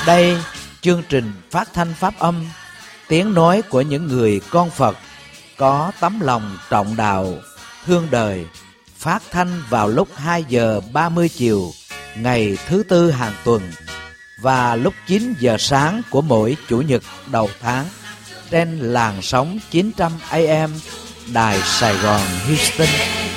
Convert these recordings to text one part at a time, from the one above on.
Đây, chương trình phát thanh pháp âm, tiếng nói của những người con Phật có tấm lòng trọng đạo, thương đời, phát thanh vào lúc 2 giờ 30 chiều ngày thứ Tư hàng tuần và lúc 9 giờ sáng của mỗi Chủ nhật đầu tháng trên làn sóng 900 AM Đài Sài Gòn Houston.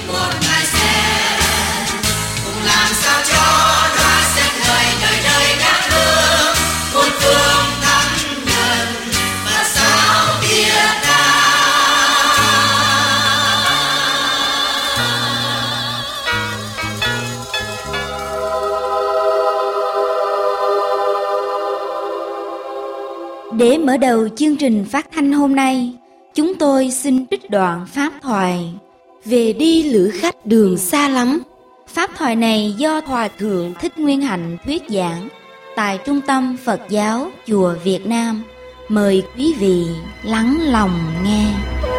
Để mở đầu chương trình phát thanh hôm nay, chúng tôi xin trích đoạn pháp thoại Về đi lữ khách đường xa lắm. Pháp thoại này do Hòa Thượng Thích Nguyên Hạnh thuyết giảng tại Trung tâm Phật giáo Chùa Việt Nam. Mời quý vị lắng lòng nghe.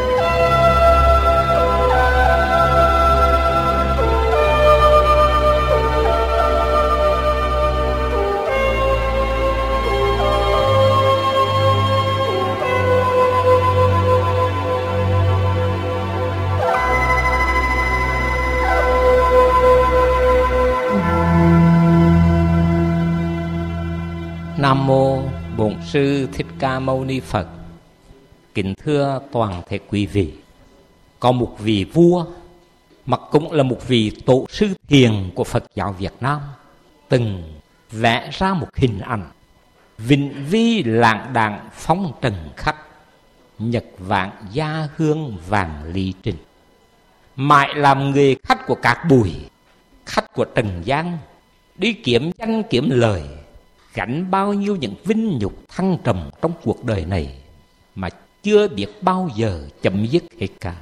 Nam mô Bổn Sư Thích Ca Mâu Ni Phật. Kính thưa toàn thể quý vị, có một vị vua mà cũng là một vị tổ sư thiền của Phật giáo Việt Nam từng vẽ ra một hình ảnh vĩnh vi lãng đãng phong trần khách, nhật vạn gia hương vàng ly trình. Mãi làm người khách của các bụi, khách của trần gian, đi kiếm danh kiếm lời, gánh bao nhiêu những vinh nhục thăng trầm trong cuộc đời này mà chưa biết bao giờ chấm dứt hết cả.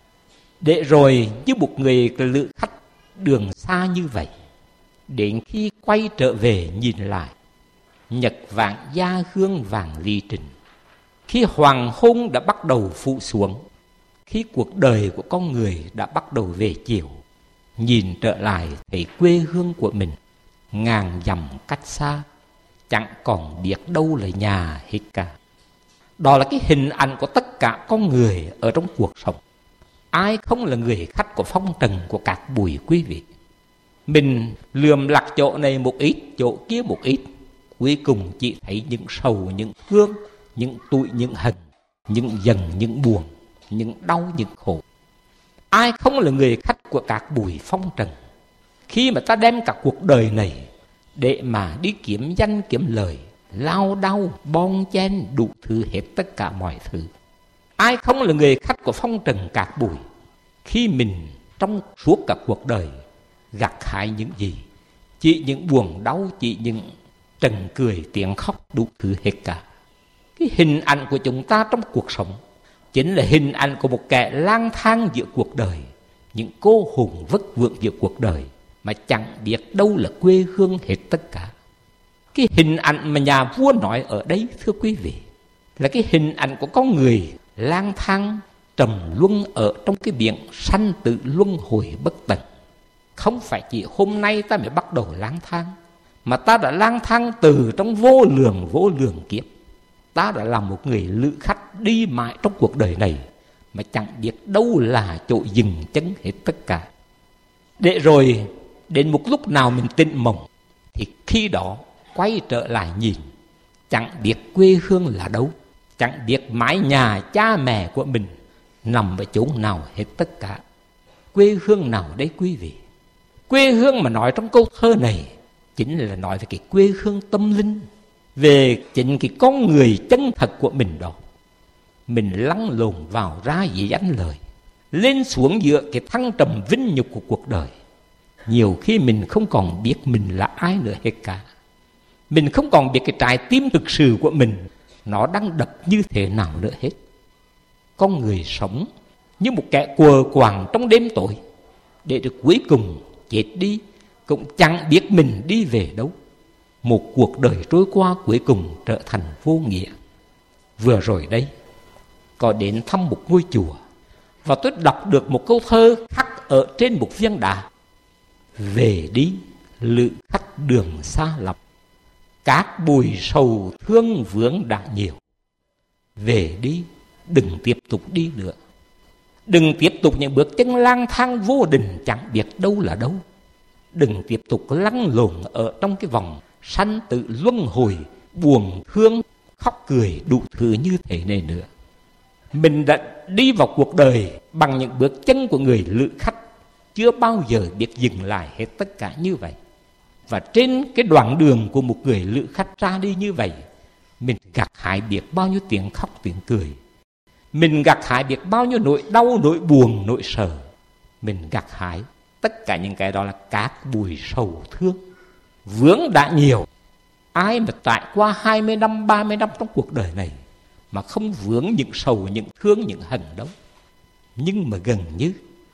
Để rồi như một người lữ khách đường xa như vậy, đến khi quay trở về nhìn lại, nhật vạn gia hương vàng ly trình, khi hoàng hôn đã bắt đầu phụ xuống, khi cuộc đời của con người đã bắt đầu về chiều, nhìn trở lại thấy quê hương của mình ngàn dặm cách xa, chẳng còn biết đâu là nhà hết cả. Đó là cái hình ảnh của tất cả con người ở trong cuộc sống. Ai không là người khách của phong trần của các bụi quý vị. Mình lườm lặt chỗ này một ít, chỗ kia một ít, cuối cùng chỉ thấy những sầu, những thương, những tủi, những hận, những giận, những buồn, những đau, những khổ. Ai không là người khách của các bụi phong trần. Khi mà ta đem cả cuộc đời này để mà đi kiếm danh kiếm lời, lao đao, bon chen đủ thứ hết tất cả mọi thứ. Ai không là người khách của phong trần cát bụi, khi mình trong suốt cả cuộc đời gặt hái những gì? Chỉ những buồn đau, chỉ những trần cười, tiếng khóc đủ thứ hết cả. Cái hình ảnh của chúng ta trong cuộc sống chính là hình ảnh của một kẻ lang thang giữa cuộc đời, những cô hồn vất vưởng giữa cuộc đời mà chẳng biết đâu là quê hương hết tất cả. Cái hình ảnh mà nhà vua nói ở đây, thưa quý vị, là cái hình ảnh của con người lang thang trầm luân ở trong cái biển sanh tử luân hồi bất tận. Không phải chỉ hôm nay ta mới bắt đầu lang thang, mà ta đã lang thang từ trong vô lượng kiếp. Ta đã là một người lữ khách đi mãi trong cuộc đời này mà chẳng biết đâu là chỗ dừng chân hết tất cả. Để rồi đến một lúc nào mình tỉnh mộng, thì khi đó quay trở lại nhìn, chẳng biết quê hương là đâu, chẳng biết mái nhà cha mẹ của mình nằm ở chỗ nào hết tất cả. Quê hương nào đấy quý vị? Quê hương mà nói trong câu thơ này chính là nói về cái quê hương tâm linh, về chính cái con người chân thật của mình đó. Mình lăn lộn vào ra dễ dánh lời, lên xuống giữa cái thăng trầm vinh nhục của cuộc đời. Nhiều khi mình không còn biết mình là ai nữa hết cả. Mình không còn biết cái trái tim thực sự của mình nó đang đập như thế nào nữa hết. Con người sống như một kẻ quờ quàng trong đêm tối, để được cuối cùng chết đi cũng chẳng biết mình đi về đâu. Một cuộc đời trôi qua cuối cùng trở thành vô nghĩa. Vừa rồi đây, có đến thăm một ngôi chùa, và tôi đọc được một câu thơ khắc ở trên một viên đá: về đi lữ khách đường xa lắm. các bụi sầu thương vướng đã nhiều. Về đi, đừng tiếp tục đi nữa. Đừng tiếp tục những bước chân lang thang vô định chẳng biết đâu là đâu. Đừng tiếp tục lăn lộn ở trong cái vòng sanh tử luân hồi, buồn thương, khóc cười đủ thứ như thế này nữa. Mình đã đi vào cuộc đời bằng những bước chân của người lữ khách, chưa bao giờ biết dừng lại hết tất cả như vậy. Và trên cái đoạn đường của một người lữ khách ra đi như vậy, mình gặt hái biết bao nhiêu tiếng khóc tiếng cười. Mình gặt hái biết bao nhiêu nỗi đau, nỗi buồn, nỗi sợ. Mình gặt hái tất cả những cái đó là các bụi sầu thương vướng đã nhiều. Ai mà trải qua 20 năm, 30 năm trong cuộc đời này mà không vướng những sầu, những thương, những hận đâu. Nhưng mà gần như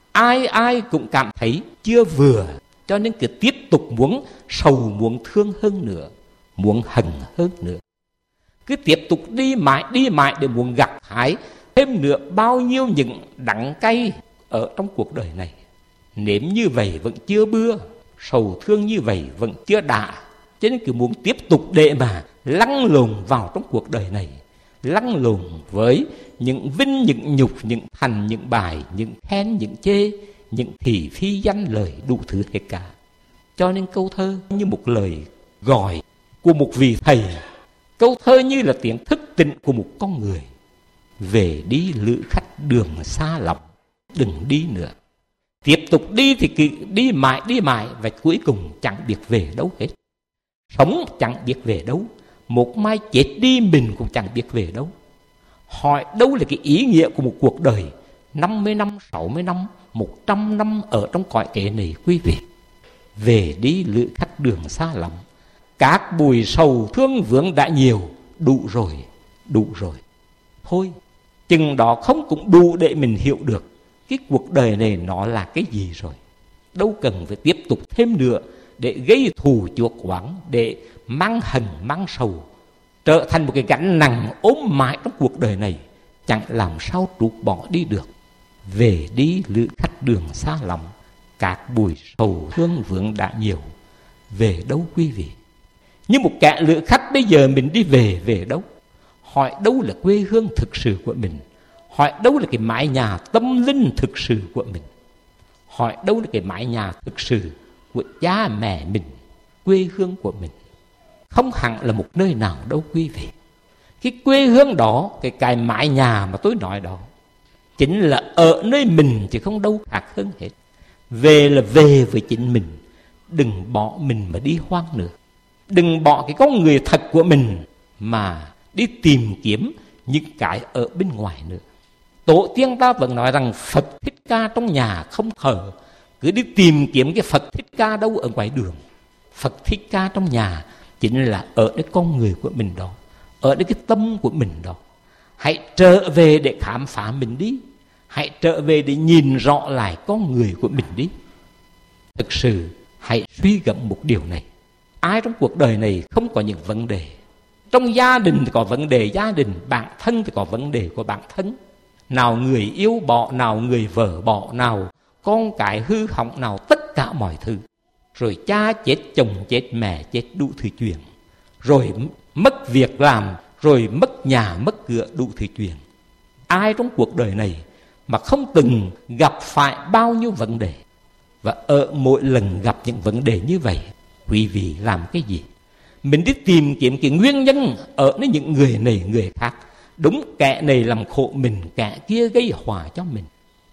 ai cũng cảm thấy chưa vừa, cho nên cứ tiếp tục muốn sầu, muốn thương hơn nữa, muốn hận hơn nữa. Cứ tiếp tục đi mãi để muốn gặt hái thêm nữa bao nhiêu những đắng cay ở trong cuộc đời này. Nếm như vậy vẫn chưa bưa, sầu thương như vậy vẫn chưa đã, cho nên cứ muốn tiếp tục để mà lăn lộn vào trong cuộc đời này, lăn lộn với những vinh, những nhục, những thành, những bài, những khen, những chê, những thị phi danh lời đủ thứ hết cả. Cho nên câu thơ như một lời gọi của một vị thầy, câu thơ như là tiếng thức tỉnh của một con người. Về đi lữ khách đường xa lòng, đừng đi nữa. Tiếp tục đi thì cứ đi mãi và cuối cùng chẳng biết về đâu hết. Sống chẳng biết về đâu, một mai chết đi mình cũng chẳng biết về đâu. Hỏi đâu là cái ý nghĩa của một cuộc đời 50 năm, 60 năm, 100 năm ở trong cõi kệ này quý vị. Về đi lữ khách đường xa lắm, các bụi sầu thương vướng đã nhiều, đủ rồi. Thôi, chừng đó không cũng đủ để mình hiểu được cái cuộc đời này nó là cái gì rồi. Đâu cần phải tiếp tục thêm nữa để gây thù chuốc oán, để mang hận mang sầu, trở thành một cái gánh nặng ốm mãi trong cuộc đời này, chẳng làm sao trút bỏ đi được. Về đi lữ khách đường xa lắm, các bụi sầu thương vướng đã nhiều. Về đâu quý vị? Như một kẻ lữ khách bây giờ mình đi về đâu? Hỏi đâu là quê hương thực sự của mình? Hỏi đâu là cái mái nhà tâm linh thực sự của mình? Hỏi đâu là cái mái nhà thực sự của cha mẹ mình, quê hương của mình? Không hẳn là một nơi nào đâu quý vị. Cái quê hương đó, cái mái nhà mà tôi nói đó, chính là ở nơi mình chứ không đâu khác hơn hết. Về là về với chính mình. Đừng bỏ mình mà đi hoang nữa. Đừng bỏ cái con người thật của mình mà đi tìm kiếm những cái ở bên ngoài nữa. Tổ tiên ta vẫn nói rằng Phật Thích Ca trong nhà không thờ. Cứ đi tìm kiếm cái Phật Thích Ca đâu ở ngoài đường. Phật Thích Ca trong nhà chính là ở cái con người của mình đó, ở cái tâm của mình đó. Hãy trở về để khám phá mình đi. Hãy trở về để nhìn rõ lại con người của mình đi. Thực sự hãy suy gẫm một điều này. Ai trong cuộc đời này không có những vấn đề? Trong gia đình thì có vấn đề gia đình, bản thân thì có vấn đề của bản thân. Nào người yêu bỏ, nào người vợ bỏ, nào con cái hư hỏng, nào tất cả mọi thứ. Rồi cha chết, chồng chết, mẹ chết, đủ thứ chuyện. Rồi mất việc làm, rồi mất nhà, mất cửa, đủ thứ chuyện. Ai trong cuộc đời này mà không từng gặp phải bao nhiêu vấn đề? Và ở mỗi lần gặp những vấn đề như vậy, quý vị làm cái gì? Mình đi tìm kiếm cái nguyên nhân ở những người này người khác. Đúng, kẻ này làm khổ mình, kẻ kia gây họa cho mình.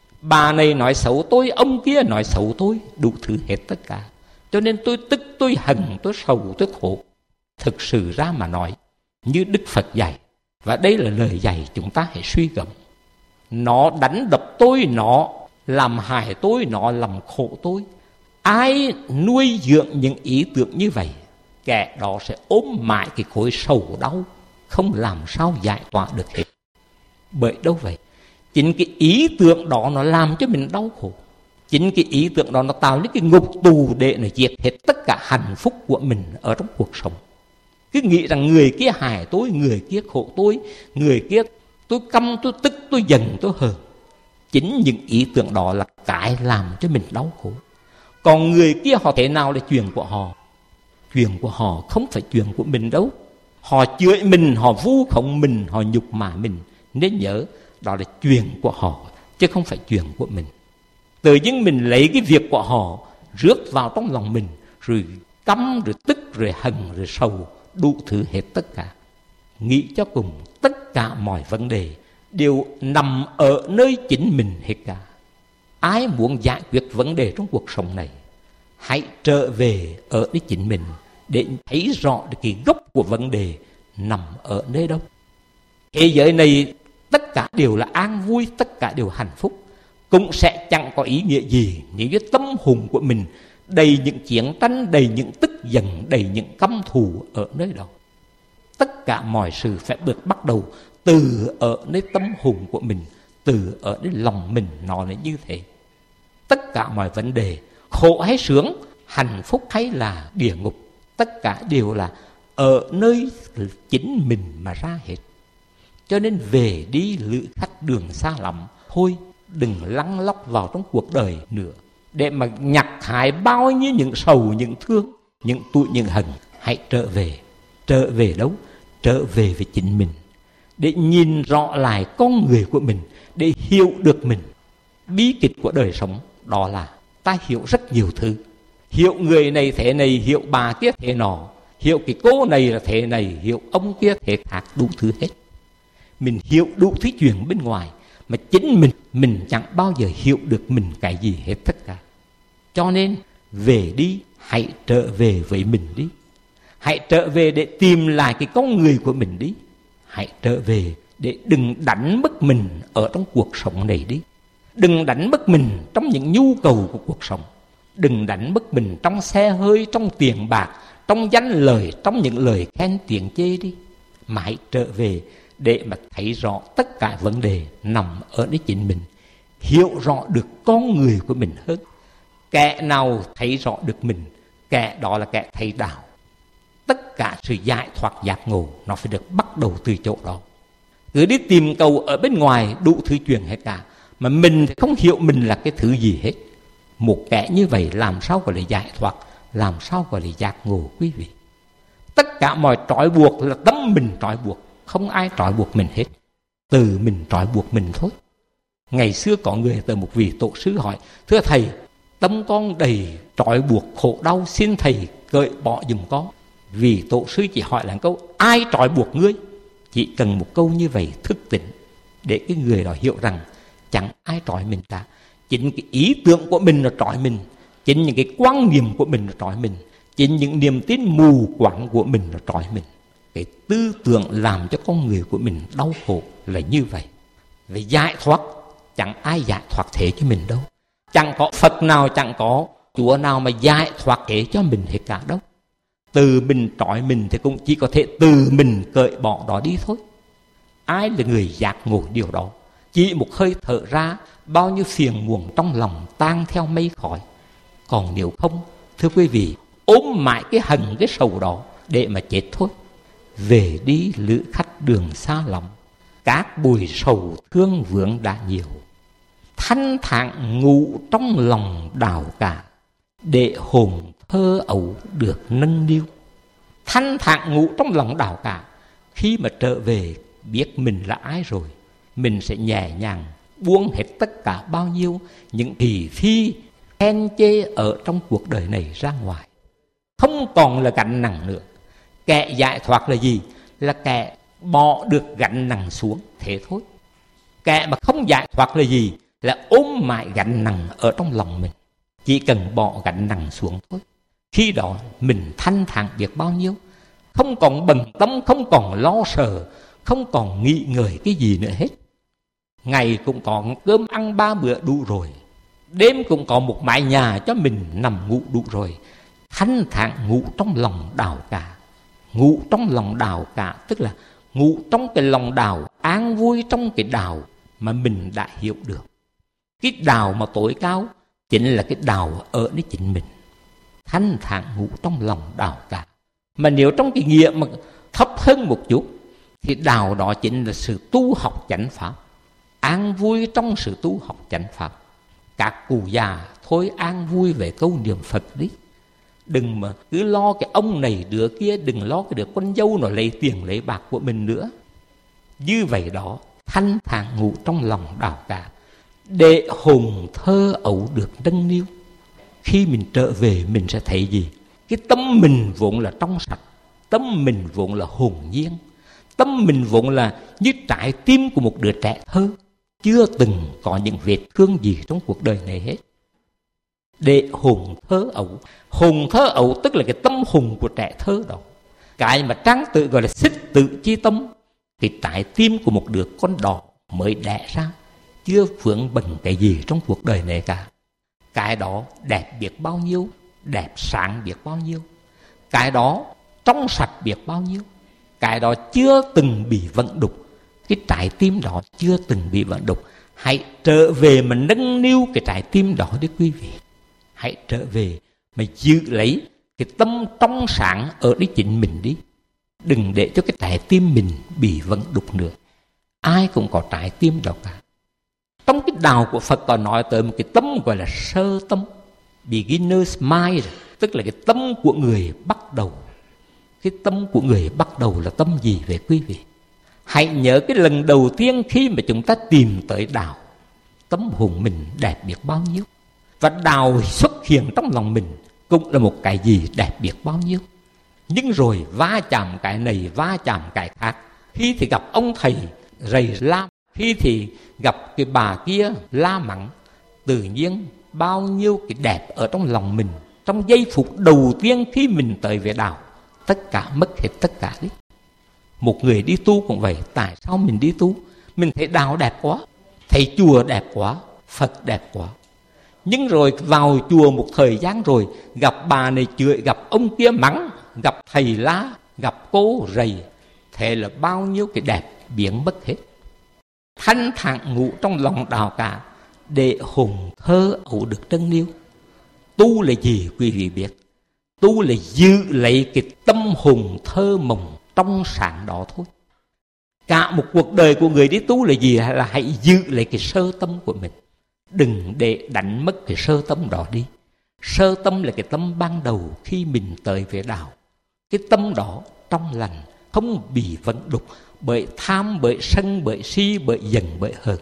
Bà này nói xấu tôi, ông kia nói xấu tôi, đủ thứ hết tất cả. Cho nên tôi tức, tôi hận, tôi sầu, tôi khổ. Thực sự ra mà nói, như Đức Phật dạy, và đây là lời dạy chúng ta hãy suy gẫm. Nó đánh đập tôi, nó làm hại tôi, nó làm khổ tôi. Ai nuôi dưỡng những ý tưởng như vậy, kẻ đó sẽ ôm mãi cái khối sầu đau, không làm sao giải tỏa được hết. Bởi đâu vậy? Chính cái ý tưởng đó nó làm cho mình đau khổ. Chính cái ý tưởng đó nó tạo nên cái ngục tù để nó diệt hết tất cả hạnh phúc của mình ở trong cuộc sống. Cứ nghĩ rằng người kia hại tôi, người kia khổ tôi, người kia tôi căm, tôi tức, tôi giận, tôi hờn. Chính những ý tưởng đó là cái làm cho mình đau khổ. Còn người kia họ thế nào là chuyện của họ. Chuyện của họ không phải chuyện của mình đâu. Họ chửi mình, họ vu khống mình, họ nhục mạ mình. Nên nhớ đó là chuyện của họ, chứ không phải chuyện của mình. Tự nhiên mình lấy cái việc của họ rước vào trong lòng mình, rồi căm, rồi tức, rồi hận, rồi sầu, đủ thứ hết tất cả. Nghĩ cho cùng, tất cả mọi vấn đề đều nằm ở nơi chính mình hết cả. Ai muốn giải quyết vấn đề trong cuộc sống này, hãy trở về ở nơi chính mình để thấy rõ được cái gốc của vấn đề nằm ở nơi đâu. Thế giới này tất cả đều là an vui, tất cả đều hạnh phúc, cũng sẽ chẳng có ý nghĩa gì nếu như tâm hồn của mình đầy những chiến tranh, đầy những tức giận, đầy những căm thù ở nơi đó. Tất cả mọi sự phải được bắt đầu từ ở nơi tâm hồn của mình, từ ở nơi lòng mình, nó là như thế. Tất cả mọi vấn đề, khổ hay sướng, hạnh phúc hay là địa ngục, tất cả đều là ở nơi chính mình mà ra hết. Cho nên về đi lữ khách đường xa lắm, thôi đừng lăn lóc vào trong cuộc đời nữa để mà nhặt hại bao nhiêu những sầu, những thương, những tủi, những hận. Hãy trở về. Trở về đâu? Trở về với chính mình, để nhìn rõ lại con người của mình, để hiểu được mình. Bí kịch của đời sống đó là ta hiểu rất nhiều thứ. Hiểu người này thế này, hiểu bà kia thế nọ, hiểu cái cô này là thế này, hiểu ông kia thế khác, đủ thứ hết. Mình hiểu đủ thứ chuyện bên ngoài, mà chính mình chẳng bao giờ hiểu được mình cái gì hết tất cả. Cho nên về đi, hãy trở về với mình đi. Hãy trở về để tìm lại cái con người của mình đi. Hãy trở về để đừng đánh mất mình ở trong cuộc sống này đi. Đừng đánh mất mình trong những nhu cầu của cuộc sống. Đừng đánh mất mình trong xe hơi, trong tiền bạc, trong danh lời, trong những lời khen tiếng chê đi. Mà hãy trở về để mà thấy rõ tất cả vấn đề nằm ở nơi chính mình. Hiểu rõ được con người của mình hơn. Kẻ nào thấy rõ được mình, kẻ đó là kẻ thấy đạo. Tất cả sự giải thoát giác ngộ nó phải được bắt đầu từ chỗ đó. Cứ đi tìm cầu ở bên ngoài đủ thứ chuyện hết cả, mà mình thì không hiểu mình là cái thứ gì hết. Một kẻ như vậy làm sao gọi là giải thoát, làm sao gọi là giác ngộ quý vị. Tất cả mọi trói buộc là tâm mình trói buộc, không ai trói buộc mình hết. Từ mình trói buộc mình thôi. Ngày xưa có người từ một vị tổ sư hỏi: thưa thầy, tâm con đầy trói buộc khổ đau, xin thầy cởi bỏ giùm con. Vì tổ sư chỉ hỏi là câu: ai trói buộc ngươi? Chỉ cần một câu như vậy thức tỉnh, để cái người đó hiểu rằng chẳng ai trói mình cả. Chính cái ý tưởng của mình là trói mình, chính những cái quan niệm của mình là trói mình, chính những niềm tin mù quáng của mình là trói mình. Cái tư tưởng làm cho con người của mình đau khổ là như vậy. Về giải thoát, chẳng ai giải thoát thế cho mình đâu. Chẳng có Phật nào, chẳng có Chúa nào mà giải thoát thế cho mình hết cả đâu. Từ mình trói mình thì cũng chỉ có thể từ mình cởi bỏ đó đi thôi. Ai là người giác ngộ điều đó? Chỉ một hơi thở ra, bao nhiêu phiền muộn trong lòng tan theo mây khói. Còn nếu không, thưa quý vị, ôm mãi cái hận, cái sầu đó để mà chết thôi. Về đi lữ khách đường xa lắm, các bụi sầu thương vướng đã nhiều. Thanh thản ngủ trong lòng đào cả, để hồn thơ ấu được nâng niu. Thanh thản ngủ trong lòng đào cả. Khi mà trở về biết mình là ai rồi, mình sẽ nhẹ nhàng buông hết tất cả bao nhiêu những thị phi khen chê ở trong cuộc đời này ra ngoài. Không còn là gánh nặng nữa. Kẻ giải thoát là gì? Là kẻ bỏ được gánh nặng xuống, thế thôi. Kẻ mà không giải thoát là gì? Là ôm mãi gánh nặng ở trong lòng mình. Chỉ cần bỏ gánh nặng xuống thôi. Khi đó mình thanh thản biết bao nhiêu. Không còn bận tâm, không còn lo sợ, không còn nghĩ ngợi cái gì nữa hết. Ngày cũng có cơm ăn 3 bữa đủ rồi, đêm cũng có một mái nhà cho mình nằm ngủ đủ rồi. Thanh thản ngủ trong lòng đào cả. Ngủ trong lòng đào cả tức là ngủ trong cái lòng đào, an vui trong cái đào mà mình đã hiểu được. Cái đào mà tối cao chính là cái đào ở nơi chính mình. Thanh thản ngủ trong lòng đào cả. Mà nếu trong cái nghĩa mà thấp hơn một chút thì đào đó chính là sự tu học chánh pháp. An vui trong sự tu học chánh pháp. Các cụ già thôi an vui về câu niệm Phật đi. Đừng mà cứ lo cái ông này đứa kia, đừng lo cái đứa con dâu nó lấy tiền lấy bạc của mình nữa. Như vậy đó, thanh thản ngủ trong lòng đào cả, để hồn thơ ấu được nâng niu. Khi mình trở về mình sẽ thấy gì? Cái tâm mình vốn là trong sạch, tâm mình vốn là hồn nhiên, tâm mình vốn là như trái tim của một đứa trẻ thơ, chưa từng có những vết thương gì trong cuộc đời này hết. Để hồn thơ ấu tức là cái tâm hồn của trẻ thơ đó. Cái mà Trang Tử gọi là xích tự chi tâm, cái trái tim của một đứa con đỏ mới đẻ ra, chưa vướng bận cái gì trong cuộc đời này cả. Cái đó đẹp biết bao nhiêu, đẹp sáng biết bao nhiêu, cái đó trong sạch biết bao nhiêu, cái đó chưa từng bị vận đục. Cái trái tim đó chưa từng bị vận đục. Hãy trở về mà nâng niu cái trái tim đó đi quý vị. Hãy trở về mà giữ lấy cái tâm trong sáng ở đi chính mình đi. Đừng để cho cái trái tim mình bị vận đục nữa. Ai cũng có trái tim đó cả. Trong cái đạo của Phật có nói tới một cái tâm gọi là sơ tâm, beginner's mind, tức là cái tâm của người bắt đầu. Cái tâm của người bắt đầu là tâm gì vậy quý vị? Hãy nhớ cái lần đầu tiên khi mà chúng ta tìm tới đạo, tâm hồn mình đẹp biết bao nhiêu. Và đạo xuất hiện trong lòng mình cũng là một cái gì đẹp biết bao nhiêu. Nhưng rồi va chạm cái này, va chạm cái khác. Khi thì gặp ông thầy rầy la, khi thì gặp cái bà kia la mắng. Tự nhiên bao nhiêu cái đẹp ở trong lòng mình, trong giây phút đầu tiên khi mình tới về đạo, tất cả mất hết tất cả đi. Một người đi tu cũng vậy. Tại sao mình đi tu? Mình thấy đạo đẹp quá, thấy chùa đẹp quá, Phật đẹp quá. Nhưng rồi vào chùa một thời gian rồi, gặp bà này chửi, gặp ông kia mắng, gặp thầy lá, gặp cô rầy, thế là bao nhiêu cái đẹp biến mất hết. Thanh thản ngủ trong lòng đạo cả, để hồn thơ ấu được nâng niu. Tu là gì quý vị biết? Tu là giữ lấy cái tâm hồn thơ mộng trong sáng đó thôi. Cả một cuộc đời của người đi tu là gì? Là hãy giữ lấy cái sơ tâm của mình. Đừng để đánh mất cái sơ tâm đó đi. Sơ tâm là cái tâm ban đầu khi mình tới về đạo. Cái tâm đó trong lành, không bị vận đục bởi tham, bởi sân, bởi si, bởi giận, bởi hờn.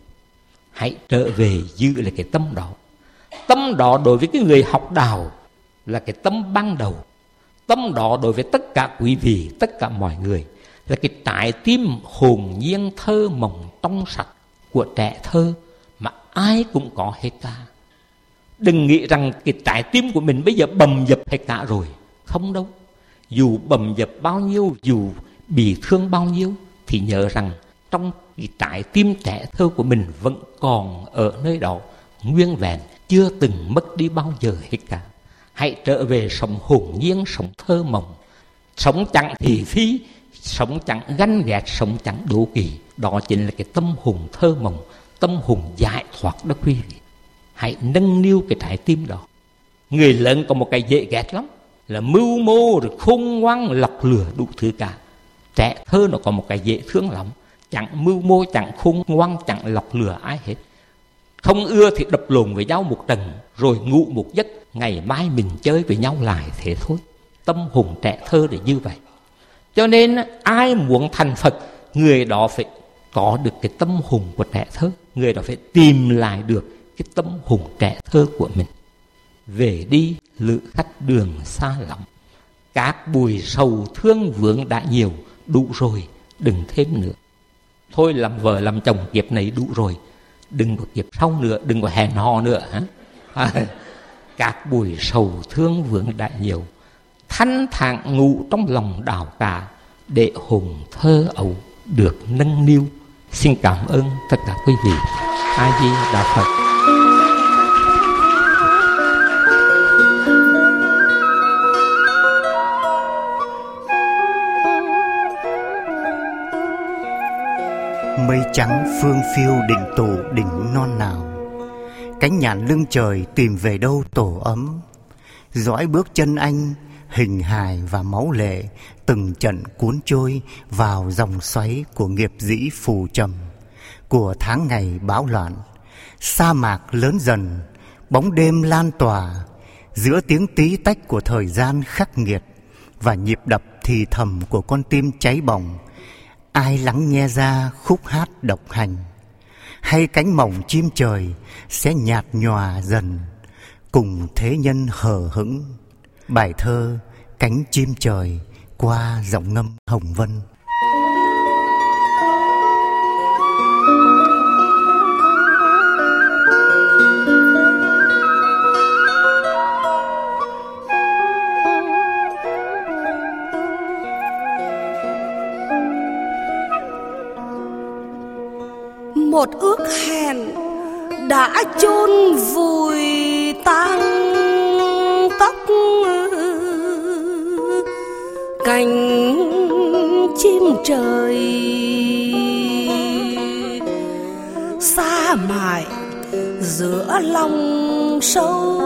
Hãy trở về giữ lại cái tâm đó. Tâm đó đối với cái người học đạo là cái tâm ban đầu. Tâm đó đối với tất cả quý vị, tất cả mọi người là cái trái tim hồn nhiên thơ mộng trong sạch của trẻ thơ mà ai cũng có hết cả. Đừng nghĩ rằng cái trái tim của mình bây giờ bầm dập hết cả rồi. Không đâu. Dù bầm dập bao nhiêu, dù bị thương bao nhiêu, thì nhớ rằng trong cái trái tim trẻ thơ của mình vẫn còn ở nơi đó, nguyên vẹn, chưa từng mất đi bao giờ hết cả. Hãy trở về sống hồn nhiên, sống thơ mộng, sống chẳng thị phi, sống chẳng ganh ghét, sống chẳng đố kỵ. Đó chính là cái tâm hồn thơ mộng, tâm hồn giải thoát đó quý vị. Hãy nâng niu cái trái tim đó. Người lớn có một cái dễ ghét lắm, là mưu mô rồi khôn ngoan lọc lừa đủ thứ cả. Trẻ thơ nó có một cái dễ thương lắm, chẳng mưu mô, chẳng khôn ngoan, chẳng lọc lừa ai hết. Không ưa thì đập lộn với nhau một trận, rồi ngủ một giấc, ngày mai mình chơi với nhau lại thế thôi. Tâm hồn trẻ thơ là như vậy. Cho nên ai muốn thành Phật, người đó phải có được cái tâm hồn của trẻ thơ. Người đó phải tìm lại được cái tâm hồn trẻ thơ của mình. Về đi lữ khách đường xa lắm, các bùi sầu thương vướng đã nhiều, đủ rồi, đừng thêm nữa. Thôi làm vợ làm chồng kiếp này đủ rồi, đừng có kiếp sau nữa, đừng có hẹn hò nữa. Các bùi sầu thương vướng đã nhiều, thanh thản ngủ trong lòng đạo cả, để hồn thơ ấu được nâng niu. Xin cảm ơn tất cả quý vị. A Di Đà Phật. Mây trắng phương phiêu đỉnh tổ đỉnh non nào, cánh nhạn lưng trời tìm về đâu tổ ấm. Dõi bước chân anh hình hài và máu lệ, từng trận cuốn trôi vào dòng xoáy của nghiệp dĩ phù trầm, của tháng ngày bão loạn. Sa mạc lớn dần, bóng đêm lan tỏa, Giữa tiếng tí tách của thời gian khắc nghiệt và nhịp đập thì thầm của con tim cháy bỏng, ai lắng nghe ra khúc hát độc hành? Hay cánh mỏng chim trời sẽ nhạt nhòa dần cùng thế nhân hờ hững? Bài thơ Cánh chim trời qua giọng ngâm Hồng Vân. Một ước hẹn đã chôn vùi tang tóc, cành chim trời xa mãi giữa lòng sâu.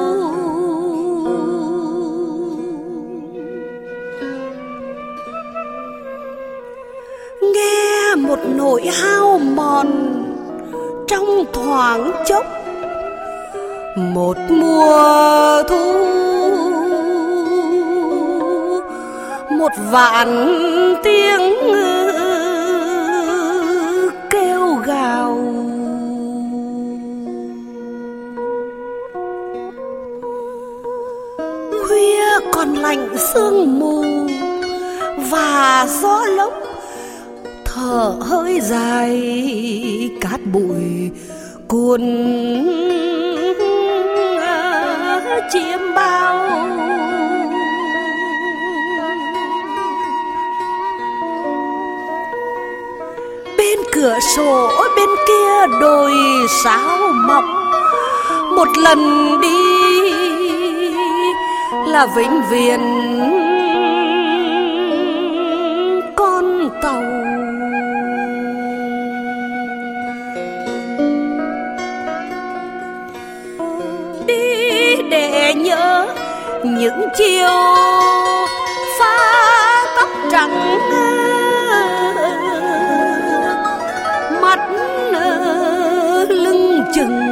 Nghe một nỗi hao mòn trong thoáng chốc, một mùa thu, một vạn tiếng kêu gào. Khuya còn lạnh sương mù và gió lốc, thở hơi dài cát bụi cuốn chiêm bao. Bên cửa sổ bên kia đồi sao mọc, một lần đi là vĩnh viễn con tàu. Để nhớ những chiều pha tóc trắng, mắt lưng chừng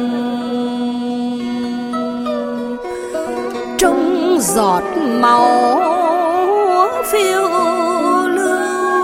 trong giọt máu phiêu lưu.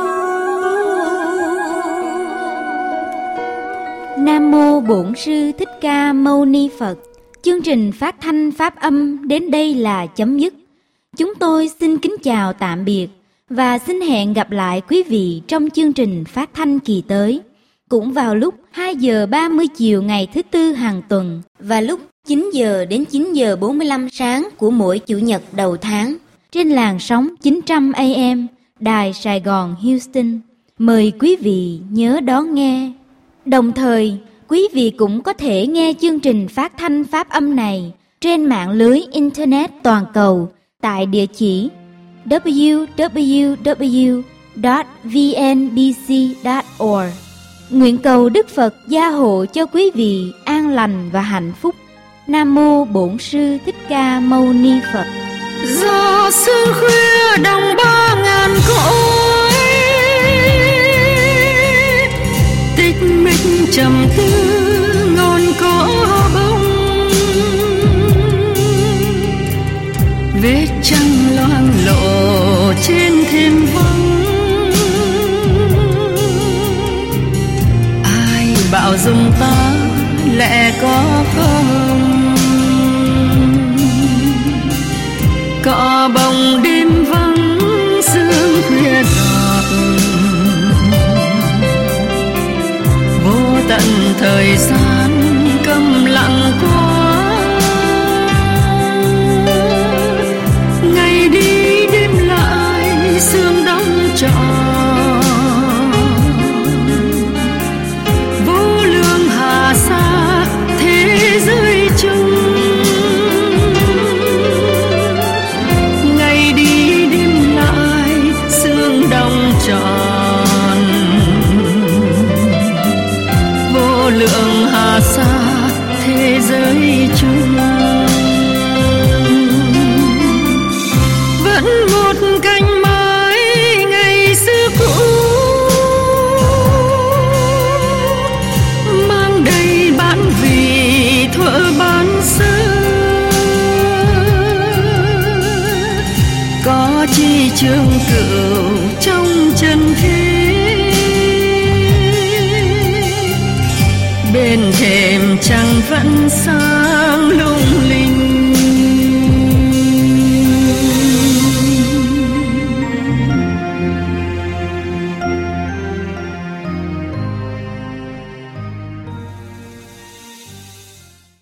Nam mô Bổn Sư Thích Ca Mâu Ni Phật. Chương trình phát thanh pháp âm đến đây là chấm dứt. Chúng tôi xin kính chào tạm biệt và xin hẹn gặp lại quý vị trong chương trình phát thanh kỳ tới, cũng vào lúc 2 giờ 30 chiều ngày thứ Tư hàng tuần và lúc 9 giờ đến 9 giờ 45 sáng của mỗi Chủ nhật đầu tháng trên làn sóng 900 AM Đài Sài Gòn Houston. Mời quý vị nhớ đón nghe. Đồng thời, quý vị cũng có thể nghe chương trình phát thanh pháp âm này trên mạng lưới Internet toàn cầu tại địa chỉ www.vnbc.org. Nguyện cầu Đức Phật gia hộ cho quý vị an lành và hạnh phúc. Nam mô Bổn Sư Thích Ca Mâu Ni Phật. Do sương khuya đồng 3000 cõi, tích mịch trầm tư ngọn cỏ bông, vết trăng loang lộ trên thềm vắng. Ai bảo dùng ta lẽ có không? Cỏ bông đêm vắng sương khuya giọt, vô tận thời gian câm lặng quá. Ngày đi đêm lại sương đóng trọn, vô lượng hà sa thế giới chung. Ngày đi đêm lại sương đóng trọn, vô lượng hà sa thế giới chung. Vẫn một cánh mới ngày xưa cũ, mang đầy bản vì thuở ban sơ. trường cửu trong trần thế. Bên thềm trăng vẫn sáng lung